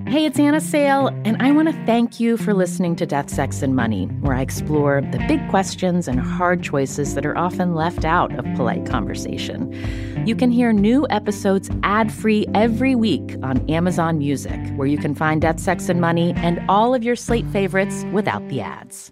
Hey, it's Anna Sale, and I want to thank you for listening to Death, Sex, and Money, where I explore the big questions and hard choices that are often left out of polite conversation. You can hear new episodes ad-free every week on Amazon Music, where you can find Death, Sex, and Money and all of your Slate favorites without the ads.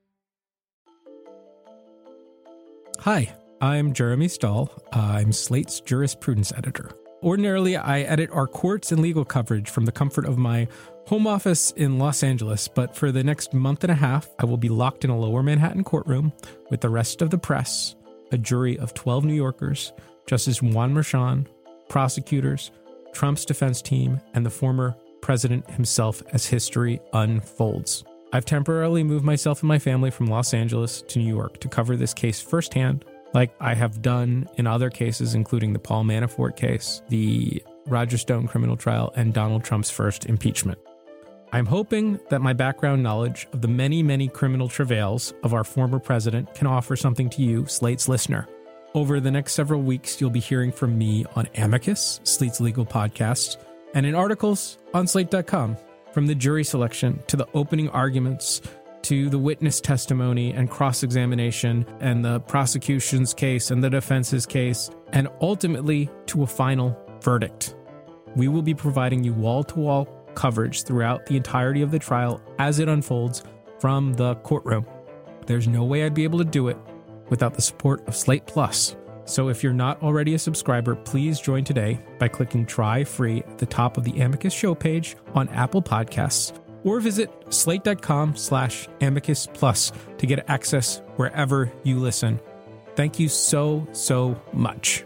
Hi, I'm Jeremy Stahl. I'm Slate's jurisprudence editor. Ordinarily, I edit our courts and legal coverage from the comfort of my home office in Los Angeles, but for the next month and a half, I will be locked in a lower Manhattan courtroom with the rest of the press, a jury of 12 New Yorkers, Justice Juan Merchan, prosecutors, Trump's defense team, and the former president himself as history unfolds. I've temporarily moved myself and my family from Los Angeles to New York to cover this case firsthand, like I have done in other cases, including the Paul Manafort case, the Roger Stone criminal trial, and Donald Trump's first impeachment. I'm hoping that my background knowledge of the many, many criminal travails of our former president can offer something to you, Slate's listener. Over the next several weeks, you'll be hearing from me on Amicus, Slate's legal podcast, and in articles on Slate.com, from the jury selection to the opening arguments to the witness testimony and cross-examination and the prosecution's case and the defense's case, and ultimately to a final verdict. We will be providing you wall-to-wall coverage throughout the entirety of the trial as it unfolds from the courtroom. There's no way I'd be able to do it without the support of Slate Plus. So if you're not already a subscriber, please join today by clicking Try Free at the top of the Amicus show page on Apple Podcasts, or visit slate.com/Amicus Plus to get access wherever you listen. Thank you so, so much.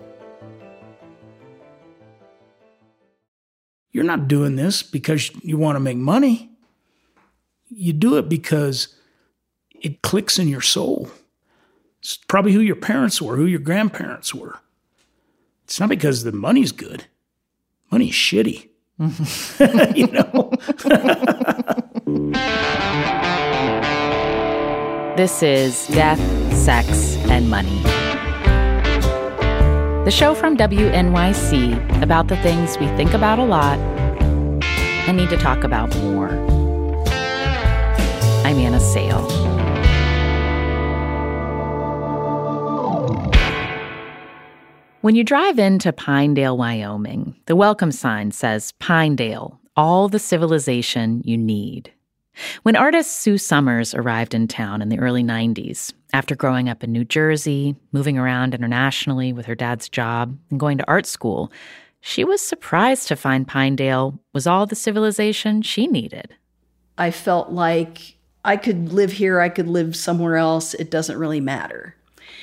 You're not doing this because you want to make money. You do it because it clicks in your soul. It's probably who your parents were, who your grandparents were. It's not because the money's good. Money's shitty. You know? This is Death, Sex, and Money, the show from WNYC about the things we think about a lot and need to talk about more. I'm Anna Sale. When you drive into Pinedale, Wyoming, the welcome sign says, Pinedale, all the civilization you need. When artist Sue Summers arrived in town in the early 90s, after growing up in New Jersey, moving around internationally with her dad's job, and going to art school, she was surprised to find Pinedale was all the civilization she needed. I felt like I could live here, I could live somewhere else, it doesn't really matter.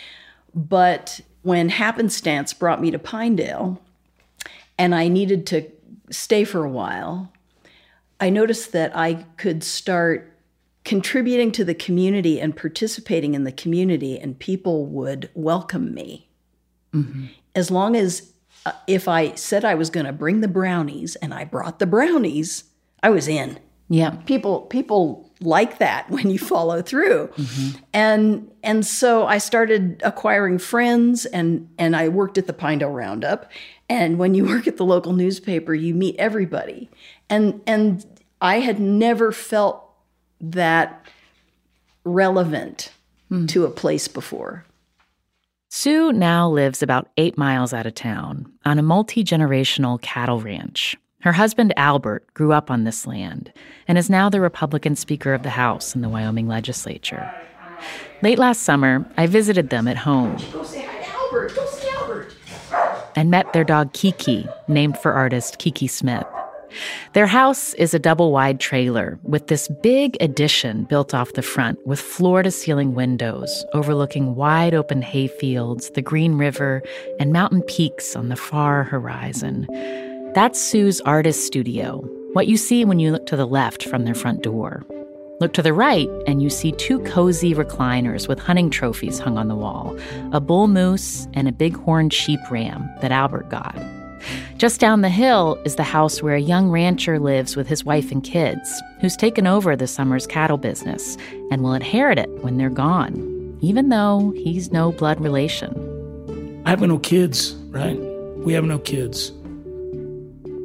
But when happenstance brought me to Pinedale, and I needed to stay for a while, I noticed that I could start contributing to the community and participating in the community, and people would welcome me. Mm-hmm. As long as, if I said I was going to bring the brownies, and I brought the brownies, I was in. Yeah. People like that when you follow through. Mm-hmm. And so I started acquiring friends, and I worked at the Pinedale Roundup. And when you work at the local newspaper, you meet everybody. And I had never felt that relevant to a place before. Sue now lives about 8 miles out of town on a multi-generational cattle ranch. Her husband, Albert, grew up on this land and is now the Republican Speaker of the House in the Wyoming legislature. Late last summer, I visited them at home. Go say hi to Albert. Go see Albert. And met their dog Kiki, named for artist Kiki Smith. Their house is a double-wide trailer with this big addition built off the front with floor-to-ceiling windows overlooking wide-open hayfields, the Green River, and mountain peaks on the far horizon. That's Sue's artist studio, what you see when you look to the left from their front door. Look to the right, and you see 2 cozy recliners with hunting trophies hung on the wall, a bull moose and a big-horned sheep ram that Albert got. Just down the hill is the house where a young rancher lives with his wife and kids, who's taken over the Summers cattle business and will inherit it when they're gone, even though he's no blood relation. I have no kids, right? We have no kids.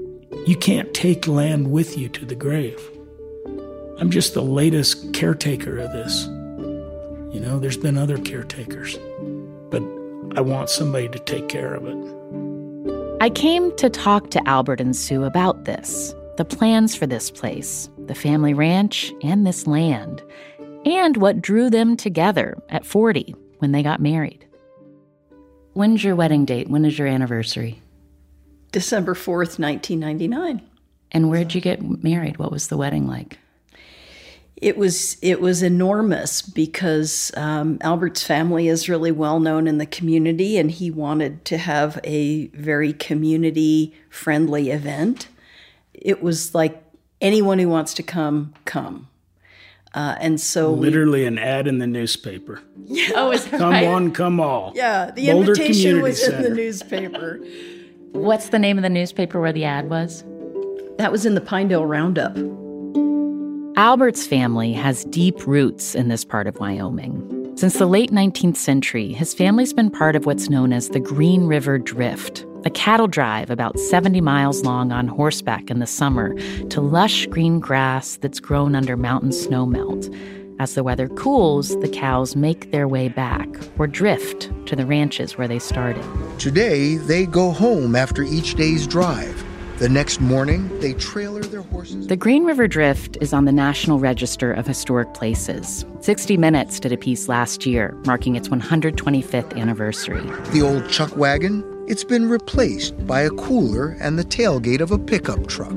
You can't take land with you to the grave. I'm just the latest caretaker of this. You know, there's been other caretakers, but I want somebody to take care of it. I came to talk to Albert and Sue about this, the plans for this place, the family ranch, and this land, and what drew them together at 40 when they got married. When's your wedding date? When is your anniversary? December 4th, 1999. And where'd you get married? What was the wedding like? It was enormous because Albert's family is really well known in the community, and he wanted to have a very community-friendly event. It was like anyone who wants to come. And so literally an ad in the newspaper. Yeah. Oh, is that Come right? one, come all. Yeah, the Boulder invitation Community was in the Center. newspaper. What's the name of the newspaper where the ad was? That was in the Pinedale Roundup. Albert's family has deep roots in this part of Wyoming. Since the late 19th century, his family's been part of what's known as the Green River Drift, a cattle drive about 70 miles long on horseback in the summer to lush green grass that's grown under mountain snowmelt. As the weather cools, the cows make their way back or drift to the ranches where they started. Today, they go home after each day's drive. The next morning, they trailer their horses. The Green River Drift is on the National Register of Historic Places. 60 Minutes did a piece last year, marking its 125th anniversary. The old chuck wagon, it's been replaced by a cooler and the tailgate of a pickup truck.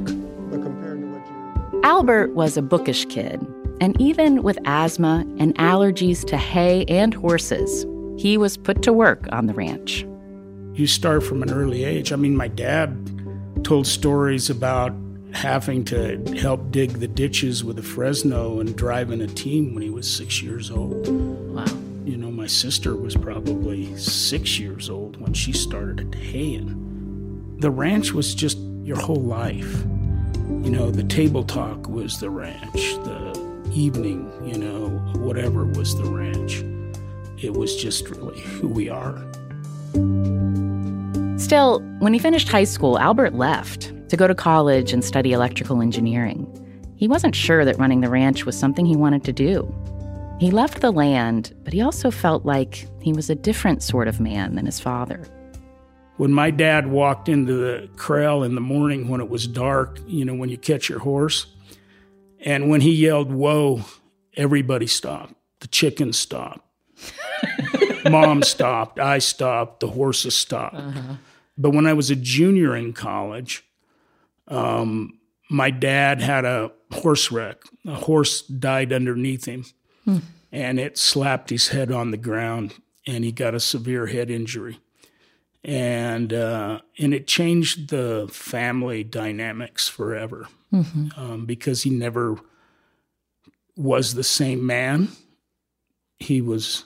Albert was a bookish kid, and even with asthma and allergies to hay and horses, he was put to work on the ranch. You start from an early age. I mean, my dad told stories about having to help dig the ditches with a Fresno and driving a team when he was 6 years old. Wow. You know, my sister was probably 6 years old when she started haying. The ranch was just your whole life. You know, the table talk was the ranch. The evening, you know, whatever was the ranch. It was just really who we are. Still, when he finished high school, Albert left to go to college and study electrical engineering. He wasn't sure that running the ranch was something he wanted to do. He left the land, but he also felt like he was a different sort of man than his father. When my dad walked into the corral in the morning when it was dark, you know, when you catch your horse, and when he yelled, "Whoa," everybody stopped. The chickens stopped. Mom stopped. I stopped. The horses stopped. Uh-huh. But when I was a junior in college, my dad had a horse wreck. A horse died underneath him, and it slapped his head on the ground, and he got a severe head injury. And it changed the family dynamics forever, because he never was the same man. He was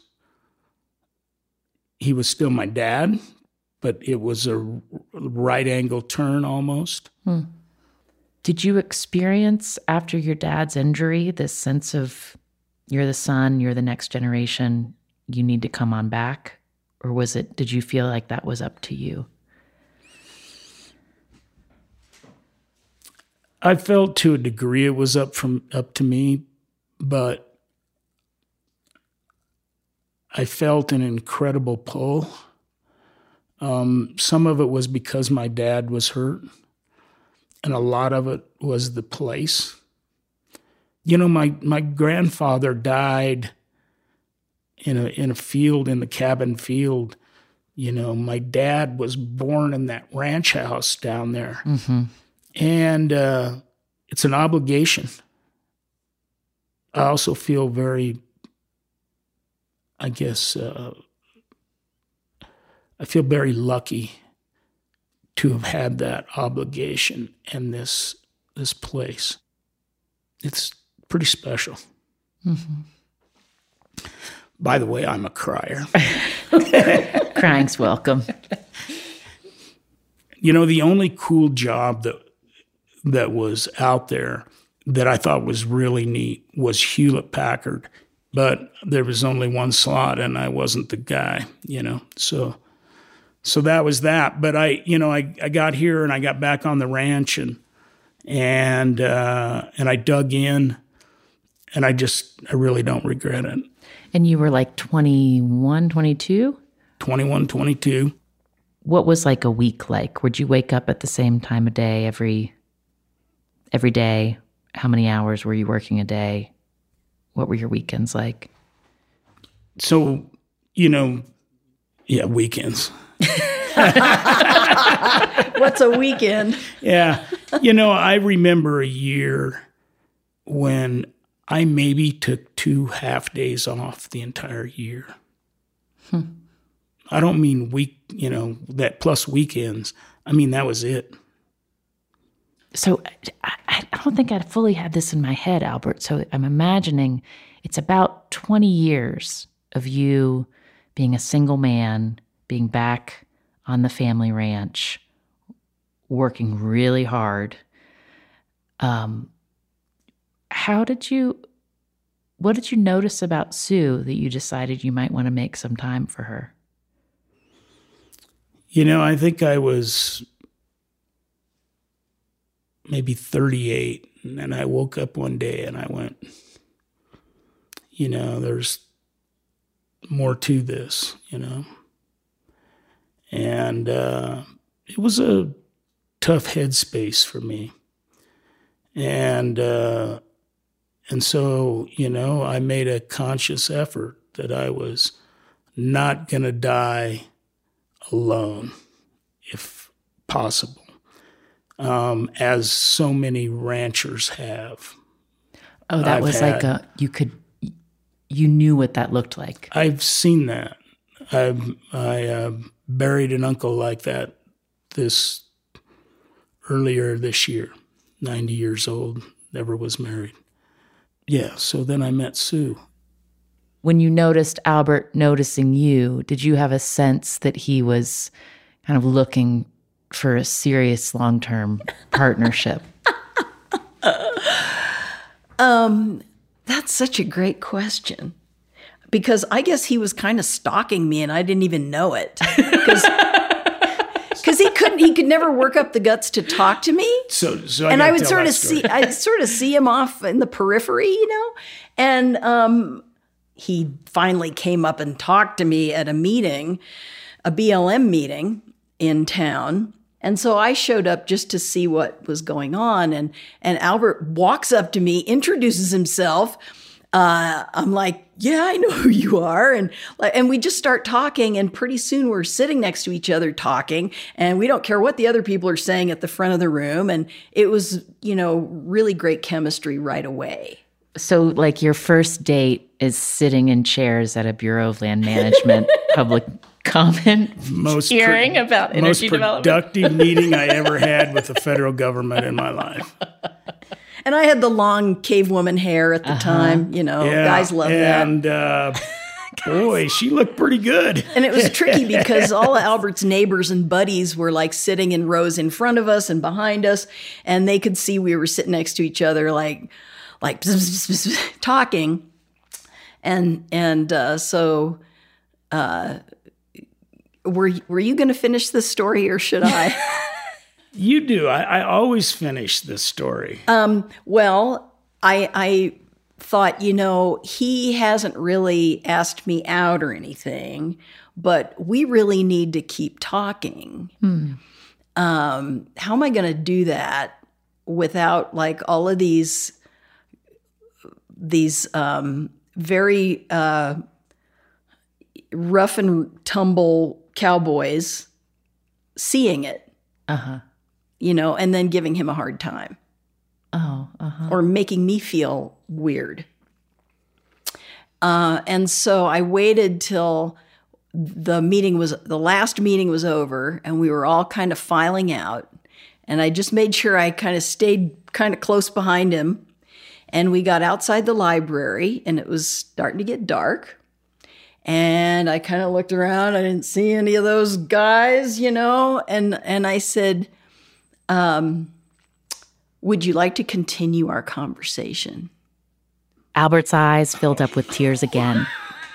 still my dad, but it was a right angle turn almost. Did you experience, after your dad's injury, this sense of you're the son, you're the next generation, you need to come on back? Or did you feel like that was up to you? I felt to a degree it was up to me, but I felt an incredible pull. Some of it was because my dad was hurt, and a lot of it was the place. You know, my grandfather died in a field, in the cabin field. You know, my dad was born in that ranch house down there. Mm-hmm. And it's an obligation. I also feel very, I guess, I feel very lucky to have had that obligation and this place. It's pretty special. Mm-hmm. By the way, I'm a crier. Crying's welcome. You know, the only cool job that was out there that I thought was really neat was Hewlett-Packard. But there was only one slot, and I wasn't the guy, you know. So that was that. But I got here, and I got back on the ranch, and And I dug in, and I really don't regret it. And you were like 21, 22? 21, 22. What was like a week like? Would you wake up at the same time of day every day? How many hours were you working a day? What were your weekends like? So, weekends. What's a weekend? Yeah. I remember a year when I maybe took 2 half days off the entire year. I don't mean that plus weekends. I mean, that was it. So I don't think I fully had this in my head, Albert. So I'm imagining it's about 20 years of you being a single man, being back on the family ranch, working really hard. What did you notice about Sue that you decided you might want to make some time for her? I think I was maybe 38, and I woke up one day and I went, there's more to this, And it was a tough headspace for me. And so, I made a conscious effort that I was not going to die alone, if possible, as so many ranchers have. Oh, that was like you knew what that looked like. I've seen that. I buried an uncle like that earlier this year, 90 years old, never was married. Yeah, so then I met Sue. When you noticed Albert noticing you, did you have a sense that he was kind of looking for a serious long-term partnership? That's such a great question. Because I guess he was kind of stalking me and I didn't even know it. Because he could never work up the guts to talk to me. So I would sort of see him off in the periphery, And he finally came up and talked to me at a meeting, a BLM meeting in town. And so I showed up just to see what was going on. And Albert walks up to me, introduces himself. I'm like, yeah, I know who you are. And we just start talking. And pretty soon we're sitting next to each other talking. And we don't care what the other people are saying at the front of the room. And it was, really great chemistry right away. So like your first date is sitting in chairs at a Bureau of Land Management public comment hearing about energy development. Most productive meeting I ever had with the federal government in my life. And I had the long cave woman hair at the time, guys love that. And boy, she looked pretty good. And it was tricky because all of Albert's neighbors and buddies were like sitting in rows in front of us and behind us. And they could see we were sitting next to each other like talking. So were you going to finish this story or should I? You do. I always finish this story. Well, I thought, he hasn't really asked me out or anything, but we really need to keep talking. How am I going to do that without like all of these very rough and tumble cowboys seeing it? And then giving him a hard time. Or making me feel weird. And so I waited till the last meeting was over and we were all kind of filing out. And I just made sure I kind of stayed kind of close behind him. And we got outside the library and it was starting to get dark. And I kind of looked around. I didn't see any of those guys, and I said, would you like to continue our conversation? Albert's eyes filled up with tears again.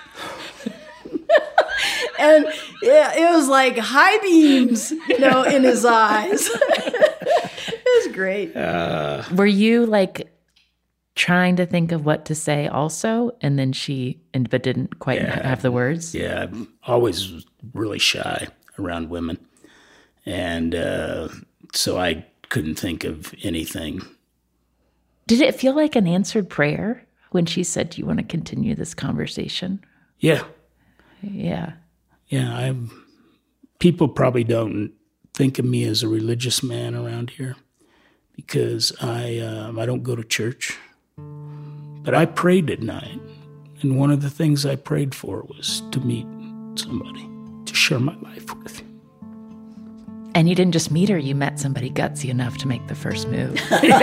And yeah, it was like high beams, in his eyes. It was great. Were you like trying to think of what to say also, and then but didn't quite have the words? Yeah, I'm always really shy around women. And so I couldn't think of anything. Did it feel like an answered prayer when she said, do you want to continue this conversation? Yeah. Yeah. Yeah, people probably don't think of me as a religious man around here because I don't go to church. But I prayed at night, and one of the things I prayed for was to meet somebody to share my life with. And you didn't just meet her, you met somebody gutsy enough to make the first move.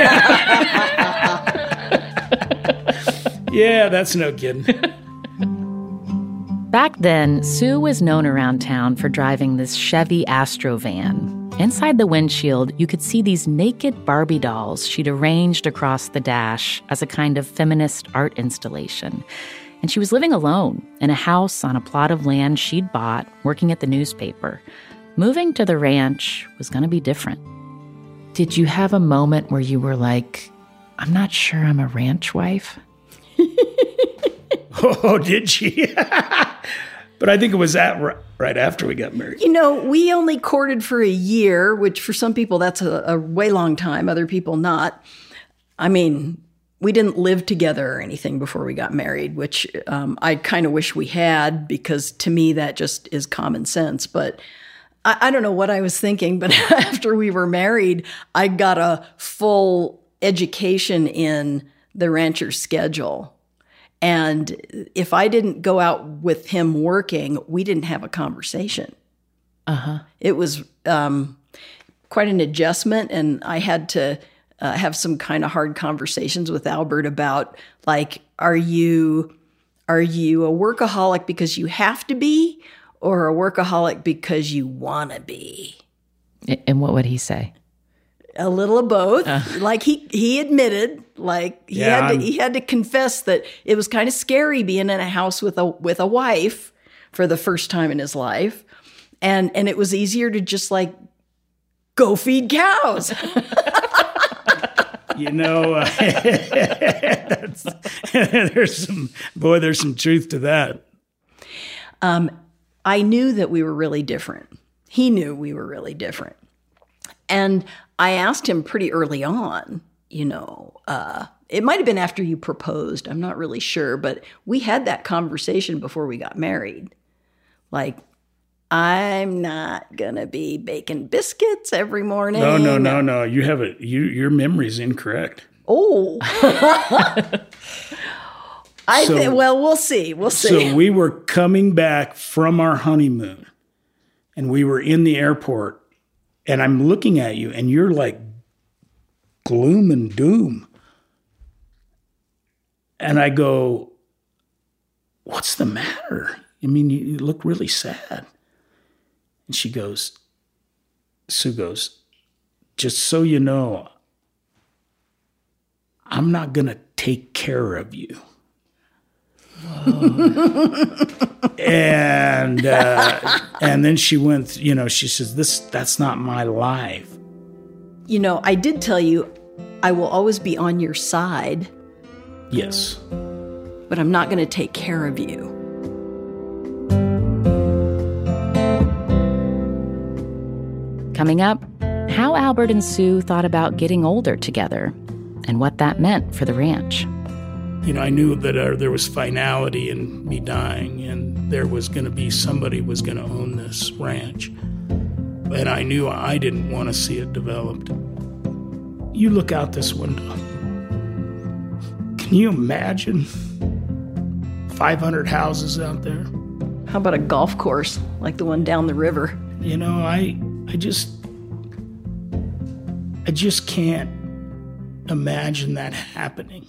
Yeah, that's no kidding. Back then, Sue was known around town for driving this Chevy Astro van. Inside the windshield, you could see these naked Barbie dolls she'd arranged across the dash as a kind of feminist art installation. And she was living alone in a house on a plot of land she'd bought, working at the newspaper. Moving to the ranch was going to be different. Did you have a moment where you were like, I'm not sure I'm a ranch wife? Oh, did she? But I think it was that right after we got married. You know, we only courted for a year, which for some people that's a way long time, other people not. I mean, we didn't live together or anything before we got married, which I kind of wish we had, because to me that just is common sense. But I don't know what I was thinking, but after we were married, I got a full education in the rancher's schedule. And if I didn't go out with him working, we didn't have a conversation. It was quite an adjustment, and I had to have some kind of hard conversations with Albert about, like, are you a workaholic because you have to be, or a workaholic because you want to be? And what would he say? A little of both. Like he admitted, like he had to confess that it was kind of scary being in a house with a wife for the first time in his life, and it was easier to just like go feed cows. You know, there's some truth to that. I knew that we were really different. He knew we were really different. And I asked him pretty early on, you know, it might have been after you proposed. I'm not really sure, but we had that conversation before we got married. Like, I'm not going to be baking biscuits every morning. No. You have it. Your memory's incorrect. Oh. Well, we'll see. We'll see. So we were coming back from our honeymoon, and we were in the airport, and I'm looking at you, and you're like gloom and doom. And I go, what's the matter? I mean, you look really sad. And Sue goes, just so you know, I'm not going to take care of you. And then she went, you know, she says, that's not my life. You know, I did tell you I will always be on your side. Yes. But I'm not going to take care of you. Coming up, how Albert and Sue thought about getting older together and what that meant for the ranch. You know, I knew that there was finality in me dying, and there was going to be somebody was going to own this ranch. And I knew I didn't want to see it developed. You look out this window. Can you imagine 500 houses out there? How about a golf course like the one down the river? You know, I just can't imagine that happening.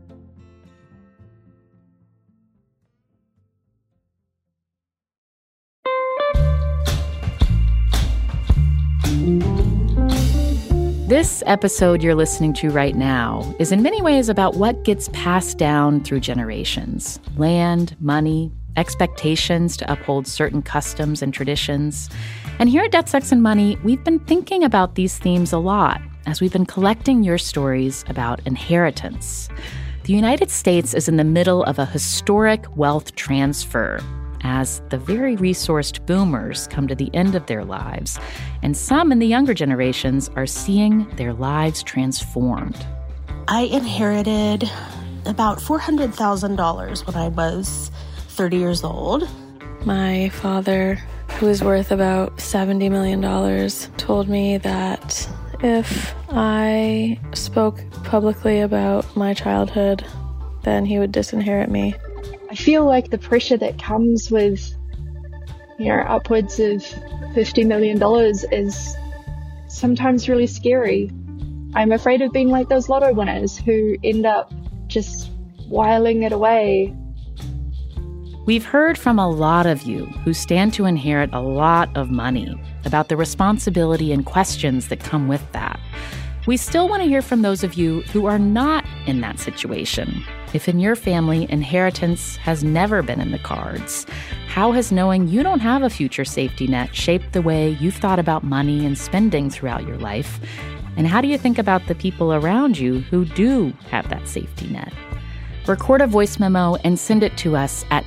This episode you're listening to right now is in many ways about what gets passed down through generations: land, money, expectations to uphold certain customs and traditions. And here at Death, Sex, and Money, we've been thinking about these themes a lot as we've been collecting your stories about inheritance. The United States is in the middle of a historic wealth transfer as the very resourced boomers come to the end of their lives, and some in the younger generations are seeing their lives transformed. I inherited about $400,000 when I was 30 years old. My father, who is worth about $70 million, told me that if I spoke publicly about my childhood, then he would disinherit me. I feel like the pressure that comes with, upwards of $50 million is sometimes really scary. I'm afraid of being like those lotto winners who end up just whiling it away. We've heard from a lot of you who stand to inherit a lot of money about the responsibility and questions that come with that. We still want to hear from those of you who are not in that situation. If in your family inheritance has never been in the cards, how has knowing you don't have a future safety net shaped the way you've thought about money and spending throughout your life? And how do you think about the people around you who do have that safety net? Record a voice memo and send it to us at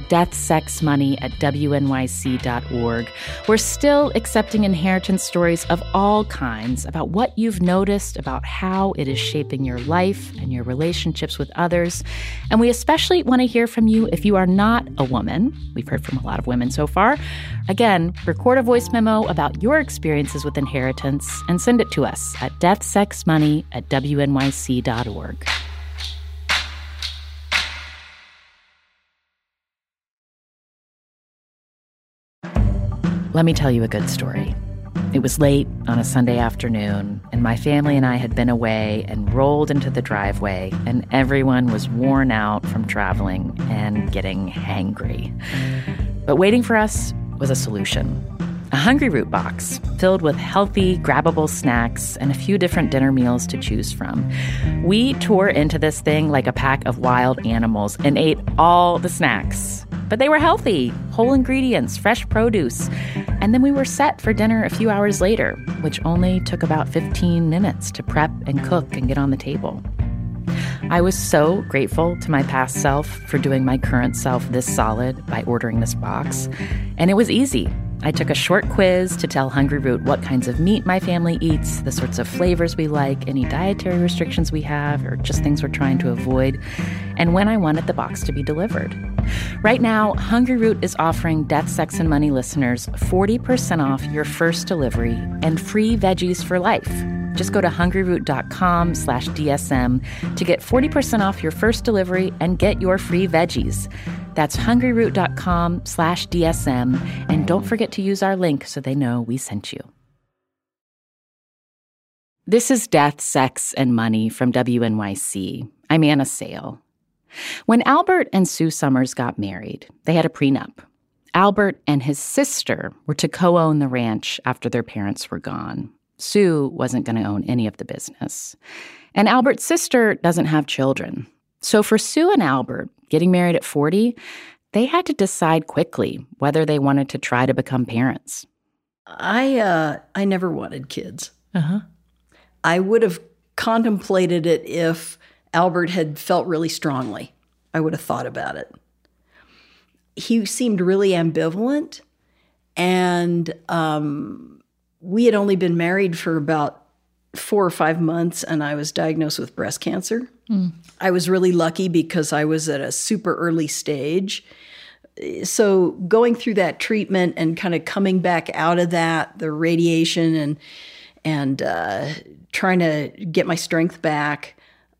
deathsexmoney@wnyc.org. We're still accepting inheritance stories of all kinds about what you've noticed about how it is shaping your life and your relationships with others. And we especially want to hear from you if you are not a woman. We've heard from a lot of women so far. Again, record a voice memo about your experiences with inheritance and send it to us at deathsexmoney@wnyc.org. Let me tell you a good story. It was late on a Sunday afternoon, and my family and I had been away and rolled into the driveway, and everyone was worn out from traveling and getting hangry. But waiting for us was a solution. A Hungryroot box filled with healthy, grabbable snacks and a few different dinner meals to choose from. We tore into this thing like a pack of wild animals and ate all the snacks. But they were healthy, whole ingredients, fresh produce. And then we were set for dinner a few hours later, which only took about 15 minutes to prep and cook and get on the table. I was so grateful to my past self for doing my current self this solid by ordering this box. And it was easy. I took a short quiz to tell Hungryroot what kinds of meat my family eats, the sorts of flavors we like, any dietary restrictions we have, or just things we're trying to avoid, and when I wanted the box to be delivered. Right now, Hungryroot is offering Death, Sex, and Money listeners 40% off your first delivery and free veggies for life. Just go to hungryroot.com/DSM to get 40% off your first delivery and get your free veggies. That's hungryroot.com/DSM. And don't forget to use our link so they know we sent you. This is Death, Sex, and Money from WNYC. I'm Anna Sale. When Albert and Sue Summers got married, they had a prenup. Albert and his sister were to co-own the ranch after their parents were gone. Sue wasn't going to own any of the business. And Albert's sister doesn't have children. So for Sue and Albert, getting married at 40, they had to decide quickly whether they wanted to try to become parents. I never wanted kids. Uh-huh. I would have contemplated it if Albert had felt really strongly. I would have thought about it. He seemed really ambivalent, and we had only been married for about 4 or 5 months, and I was diagnosed with breast cancer. I was really lucky because I was at a super early stage. So going through that treatment and kind of coming back out of that, the radiation and trying to get my strength back,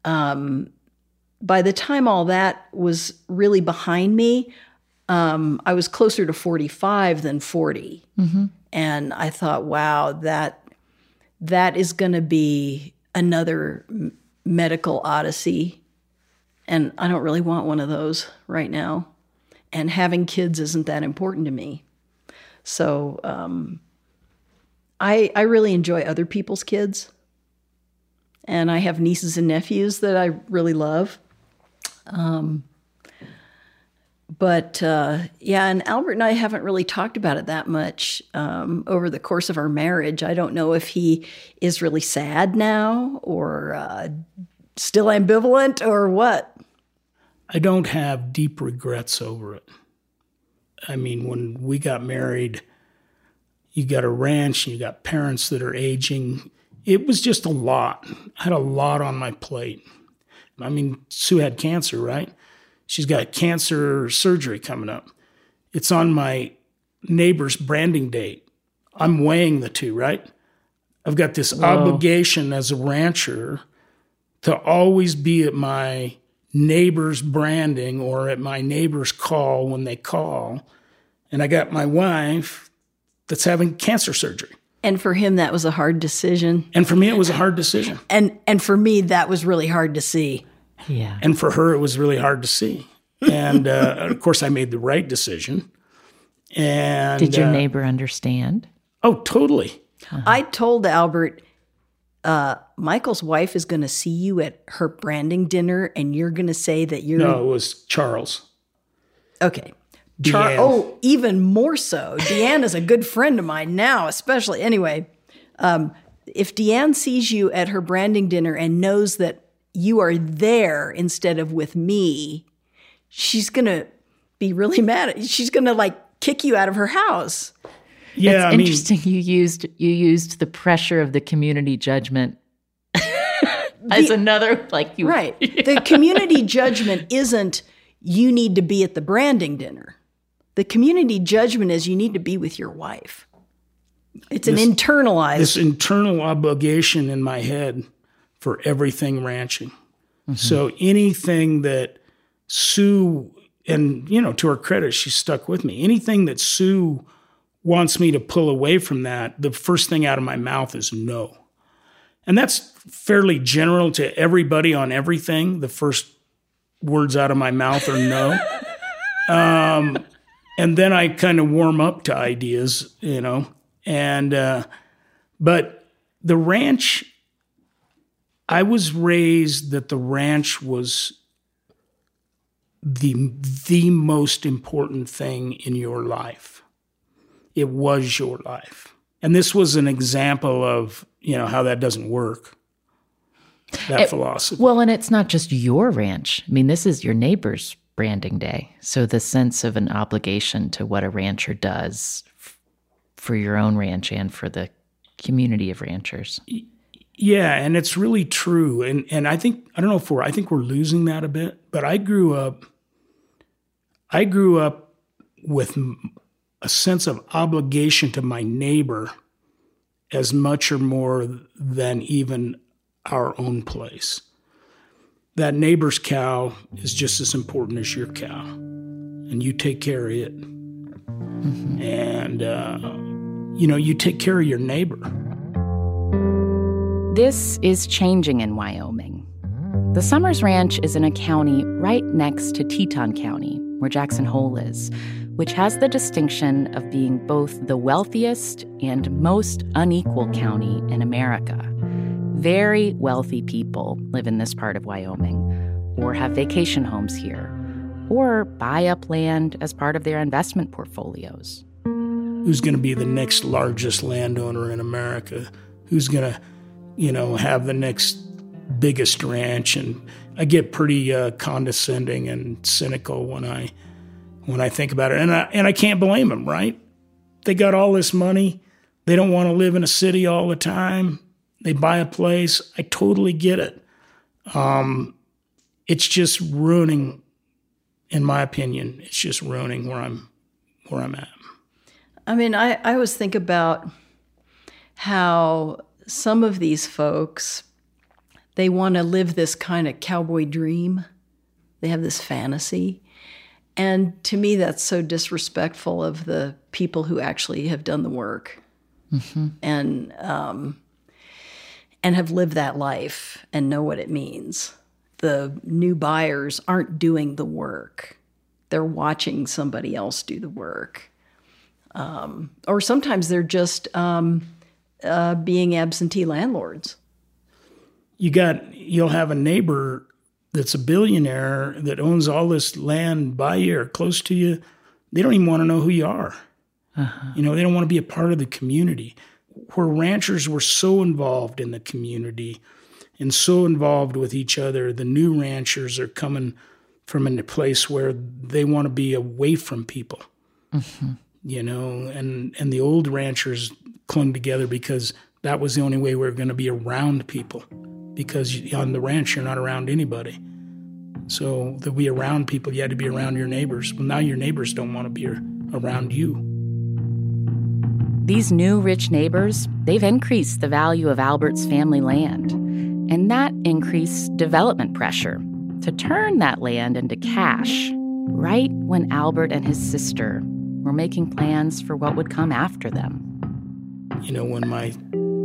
by the time all that was really behind me, I was closer to 45 than 40. Mm-hmm. And I thought, wow, that is going to be another medical odyssey. And I don't really want one of those right now. And having kids isn't that important to me. So I really enjoy other people's kids. And I have nieces and nephews that I really love. But yeah, and Albert and I haven't really talked about it that much over the course of our marriage. I don't know if he is really sad now or still ambivalent or what. I don't have deep regrets over it. I mean, when we got married, you got a ranch and you got parents that are aging. It was just a lot. I had a lot on my plate. I mean, Sue had cancer, right? She's got cancer surgery coming up. It's on my neighbor's branding date. I'm weighing the two, right? I've got this obligation as a rancher to always be at my neighbor's branding or at my neighbor's call when they call. And I got my wife that's having cancer surgery. And for him, that was a hard decision. And for me, it was a hard decision. And for me, that was really hard to see. Yeah. And for her, it was really hard to see. And of course, I made the right decision. And did your neighbor understand? Oh, totally. Uh-huh. I told Albert, Michael's wife is going to see you at her branding dinner, and you're going to say that you're... No, it was Charles. Okay. Deanne. Even more so. Deanne is a good friend of mine now, especially. Anyway, if Deanne sees you at her branding dinner and knows that you are there instead of with me, she's going to be really mad. She's going to kick you out of her house. Yeah, it's interesting. You used the pressure of the community judgment as another you right. Yeah. The community judgment isn't you need to be at the branding dinner. The community judgment is you need to be with your wife. It's an internalized... This internal obligation in my head for everything ranching. Mm-hmm. So anything that Sue, and to her credit, she stuck with me. Anything that Sue wants me to pull away from that, the first thing out of my mouth is no. And that's fairly general to everybody on everything. The first words out of my mouth are no. And then I kind of warm up to ideas, and, but the ranch, I was raised that the ranch was the most important thing in your life. It was your life. And this was an example of, how that doesn't work, that philosophy. Well, and it's not just your ranch. I mean, this is your neighbor's branding day. So the sense of an obligation to what a rancher does for your own ranch and for the community of ranchers. Yeah, and it's really true. And I think we're losing that a bit, but I grew up with a sense of obligation to my neighbor as much or more than even our own place. That neighbor's cow is just as important as your cow, and you take care of it. Mm-hmm. And, you take care of your neighbor. This is changing in Wyoming. The Summers Ranch is in a county right next to Teton County, where Jackson Hole is, which has the distinction of being both the wealthiest and most unequal county in America. Very wealthy people live in this part of Wyoming, or have vacation homes here, or buy up land as part of their investment portfolios. Who's going to be the next largest landowner in America? Who's going to, have the next biggest ranch? And I get pretty condescending and cynical when I think about it. And I can't blame them, right? They got all this money. They don't want to live in a city all the time. They buy a place. I totally get it. It's just ruining, in my opinion, it's just ruining where I'm at. I mean, I always think about how some of these folks, they want to live this kind of cowboy dream. They have this fantasy. And to me, that's so disrespectful of the people who actually have done the work. Mm-hmm. And have lived that life and know what it means. The new buyers aren't doing the work. They're watching somebody else do the work. Or sometimes they're just being absentee landlords. You'll have a neighbor that's a billionaire that owns all this land by you or close to you, they don't even want to know who you are. They don't want to be a part of the community. Where ranchers were so involved in the community and so involved with each other, the new ranchers are coming from a place where they want to be away from people. And the old ranchers clung together because that was the only way we were going to be around people. Because on the ranch, you're not around anybody. So to be around people, you had to be around your neighbors. Well, now your neighbors don't want to be around you. These new rich neighbors, they've increased the value of Albert's family land. And that increased development pressure to turn that land into cash right when Albert and his sister were making plans for what would come after them. When my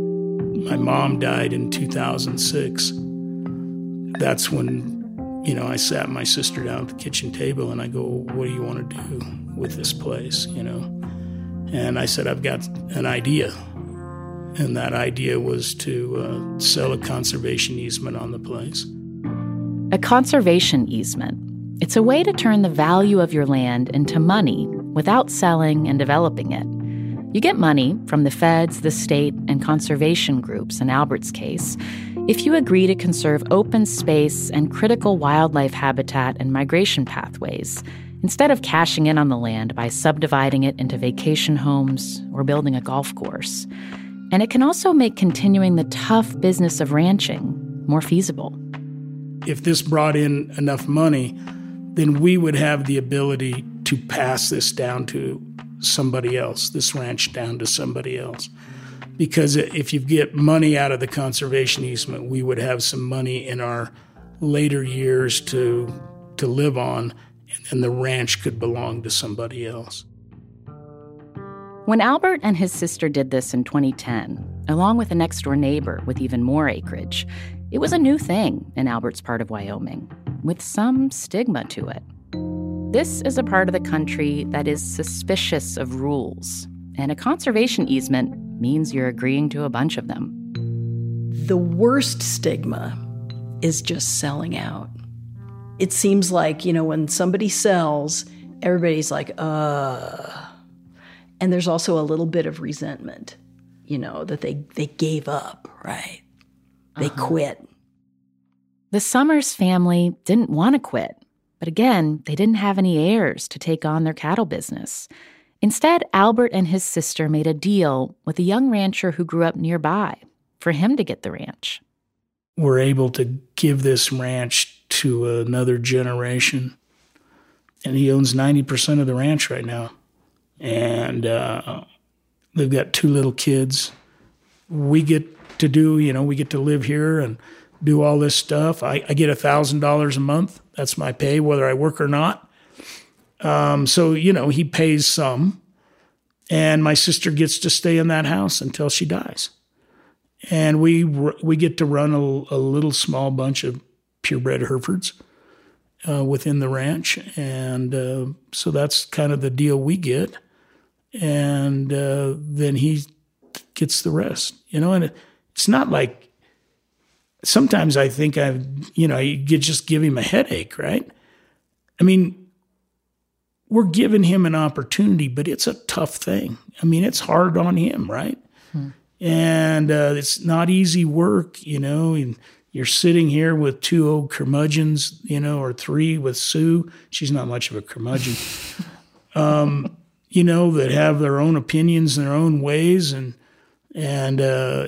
mom died in 2006, that's when, I sat my sister down at the kitchen table and I go, what do you want to do with this place, And I said, I've got an idea. And that idea was to sell a conservation easement on the place. A conservation easement. It's a way to turn the value of your land into money without selling and developing it. You get money from the feds, the state, and conservation groups, in Albert's case, if you agree to conserve open space and critical wildlife habitat and migration pathways, instead of cashing in on the land by subdividing it into vacation homes or building a golf course. And it can also make continuing the tough business of ranching more feasible. If this brought in enough money, then we would have the ability to pass this down to somebody else, this ranch down to somebody else. Because if you get money out of the conservation easement, we would have some money in our later years to live on, and the ranch could belong to somebody else. When Albert and his sister did this in 2010, along with a next-door neighbor with even more acreage, it was a new thing in Albert's part of Wyoming, with some stigma to it. This is a part of the country that is suspicious of rules, and a conservation easement means you're agreeing to a bunch of them. The worst stigma is just selling out. It seems like, when somebody sells, everybody's like, And there's also a little bit of resentment, that they gave up, right? They quit. The Summers family didn't want to quit. But again, they didn't have any heirs to take on their cattle business. Instead, Albert and his sister made a deal with a young rancher who grew up nearby for him to get the ranch. We're able to give this ranch to another generation. And he owns 90% of the ranch right now. And they've got 2 little kids. We get to we get to live here and do all this stuff. I get $1,000 a month. That's my pay, whether I work or not. So, he pays some. And my sister gets to stay in that house until she dies. And we get to run a little small bunch of purebred Herefords within the ranch. And so that's kind of the deal we get. And then he gets the rest, and it's not like, sometimes I think you just give him a headache, right? I mean, we're giving him an opportunity, but it's a tough thing. I mean, it's hard on him, right? And it's not easy work, and you're sitting here with 2 old curmudgeons, or 3 with Sue. She's not much of a curmudgeon. That have their own opinions and their own ways, and and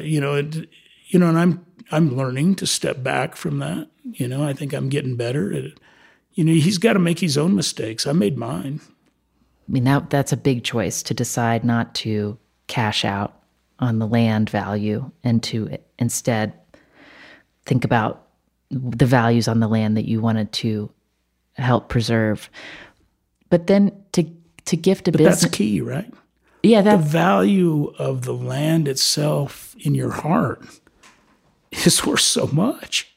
I'm learning to step back from that. I think I'm getting better at it. He's got to make his own mistakes. I made mine. I mean, that's a big choice, to decide not to cash out on the land value and to instead think about the values on the land that you wanted to help preserve. But then to gift a business. That's key, right? Yeah. The value of the land itself in your heart is worth so much.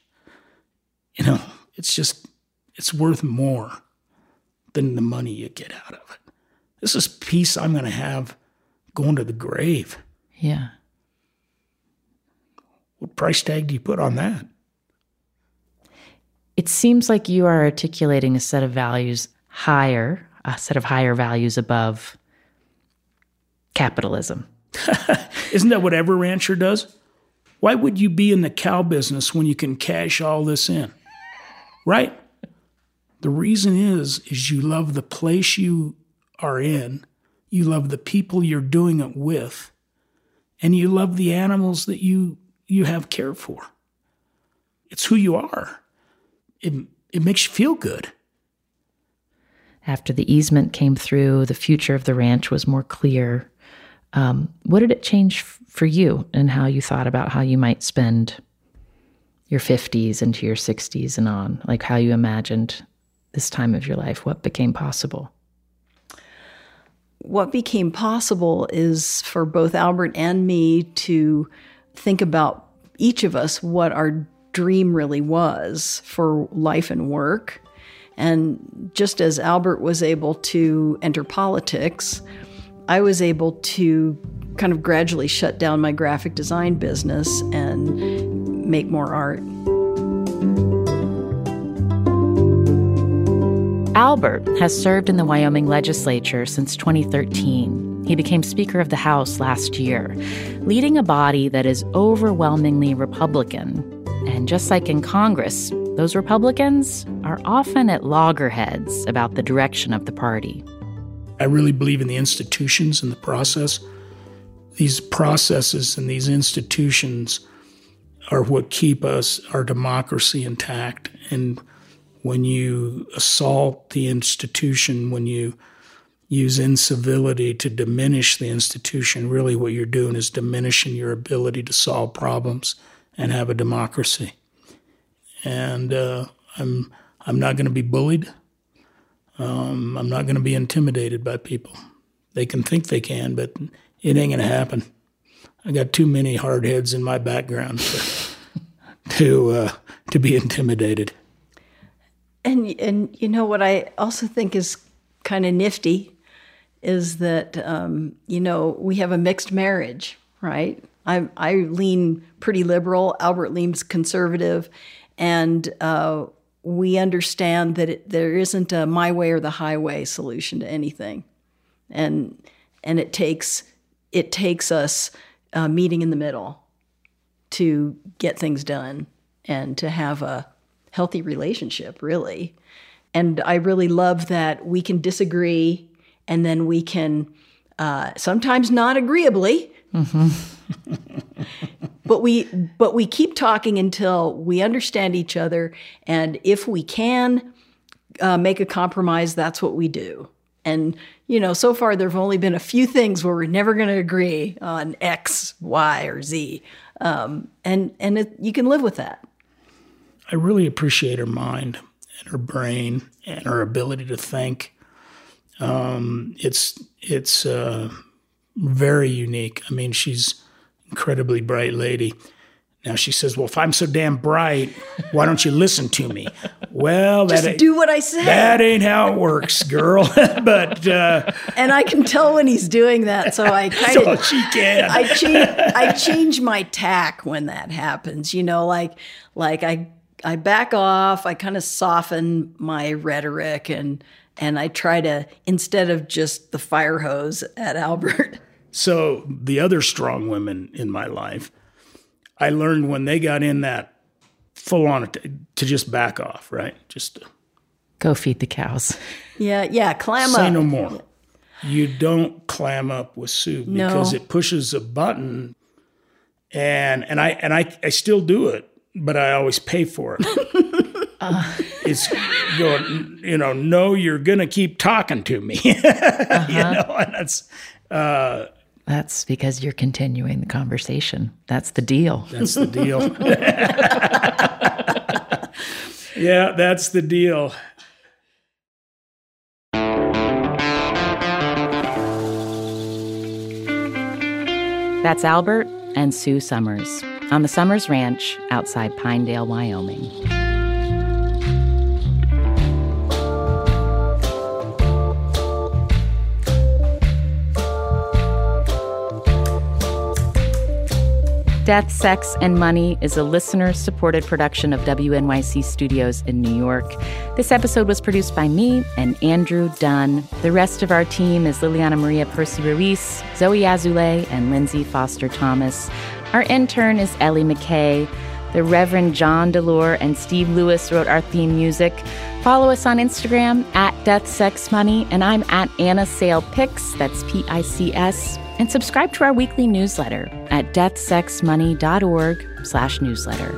It's worth more than the money you get out of it. This is peace I'm going to have going to the grave. Yeah. What price tag do you put on that? It seems like you are articulating a set of higher values above capitalism. Isn't that what every rancher does? Why would you be in the cow business when you can cash all this in? Right? The reason is you love the place you are in, you love the people you're doing it with, and you love the animals that you have care for. It's who you are. It makes you feel good. After the easement came through, the future of the ranch was more clear. What did it change for you and how you thought about how you might spend your 50s into your 60s and on? Like how you imagined this time of your life? What became possible? What became possible is for both Albert and me to think about each of us what our dream really was for life and work. And just as Albert was able to enter politics, I was able to kind of gradually shut down my graphic design business and make more art. Albert has served in the Wyoming legislature since 2013. He became Speaker of the House last year, leading a body that is overwhelmingly Republican. And just like in Congress, those Republicans are often at loggerheads about the direction of the party. I really believe in the institutions and the process. These processes and these institutions are what keep our democracy intact. And when you assault the institution, when you use incivility to diminish the institution, really what you're doing is diminishing your ability to solve problems and have a democracy. And I'm not going to be bullied. I'm not going to be intimidated by people. They can think they can, but it ain't going to happen. I got too many hard heads in my background to be intimidated. And you know what I also think is kind of nifty is that we have a mixed marriage, right? I lean pretty liberal. Albert leans conservative, and we understand that there isn't a my way or the highway solution to anything, and it takes us meeting in the middle to get things done and to have a healthy relationship, really. And I really love that we can disagree, and then we can sometimes not agreeably. Mm-hmm. But we keep talking until we understand each other, and if we can make a compromise, that's what we do. And so far there have only been a few things where we're never going to agree on X, Y, or Z, and you can live with that. I really appreciate her mind and her brain and her ability to think. It's very unique. I mean, she's an incredibly bright lady. Now she says, well, if I'm so damn bright, why don't you listen to me? Well, just do what I say. That ain't how it works, girl. But and I can tell when he's doing that, so I kind of she can. I change my tack when that happens. Like I back off. I kind of soften my rhetoric and I try to, instead of just the fire hose at Albert. So the other strong women in my life, I learned when they got in that full on to just back off, right? Just to go feed the cows. Yeah, clam up. Say no more. You don't clam up with Sue because it pushes a button, and I still do it, but I always pay for it. It's going, no, you're gonna keep talking to me, and that's because you're continuing the conversation. That's the deal. That's the deal. Yeah, that's the deal. That's Albert and Sue Summers on the Summers Ranch outside Pinedale, Wyoming. Death, Sex, and Money is a listener-supported production of WNYC Studios in New York. This episode was produced by me and Andrew Dunn. The rest of our team is Liliana Maria Percy-Ruiz, Zoe Azulay, and Lindsay Foster Thomas. Our intern is Ellie McKay. The Reverend John Delore and Steve Lewis wrote our theme music. Follow us on Instagram at Death, Sex, Money, and I'm at Anna Sale Pics, that's Pics. And subscribe to our weekly newsletter at deathsexmoney.org/newsletter.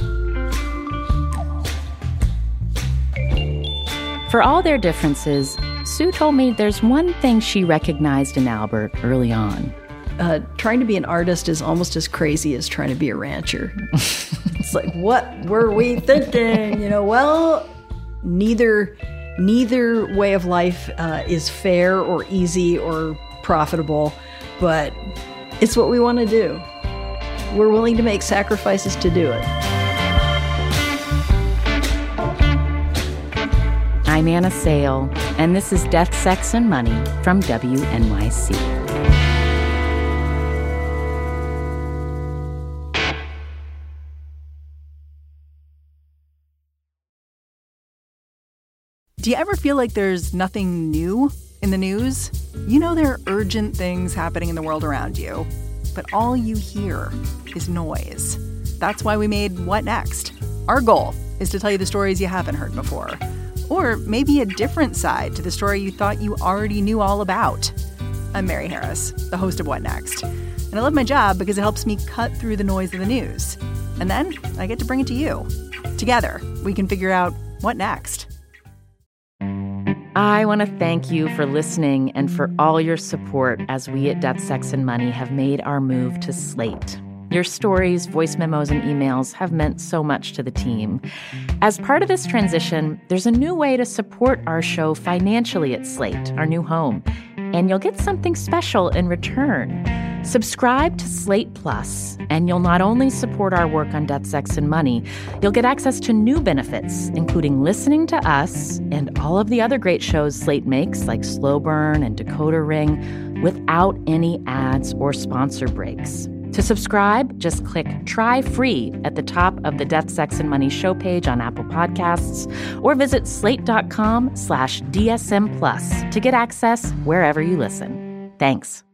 For all their differences, Sue told me there's one thing she recognized in Albert early on. Trying to be an artist is almost as crazy as trying to be a rancher. It's like, what were we thinking? Well, neither way of life is fair or easy or profitable. But it's what we want to do. We're willing to make sacrifices to do it. I'm Anna Sale, and this is Death, Sex, and Money from WNYC. Do you ever feel like there's nothing new in the news? There are urgent things happening in the world around you, but all you hear is noise. That's why we made What Next? Our goal is to tell you the stories you haven't heard before, or maybe a different side to the story you thought you already knew all about. I'm Mary Harris, the host of What Next, and I love my job because it helps me cut through the noise of the news. And then I get to bring it to you. Together, we can figure out what next. I want to thank you for listening and for all your support as we at Death, Sex, and Money have made our move to Slate. Your stories, voice memos, and emails have meant so much to the team. As part of this transition, there's a new way to support our show financially at Slate, our new home, and you'll get something special in return. Subscribe to Slate Plus, and you'll not only support our work on Death, Sex, and Money, you'll get access to new benefits, including listening to us and all of the other great shows Slate makes, like Slow Burn and Decoder Ring, without any ads or sponsor breaks. To subscribe, just click Try Free at the top of the Death, Sex, and Money show page on Apple Podcasts, or visit slate.com/DSM Plus to get access wherever you listen. Thanks.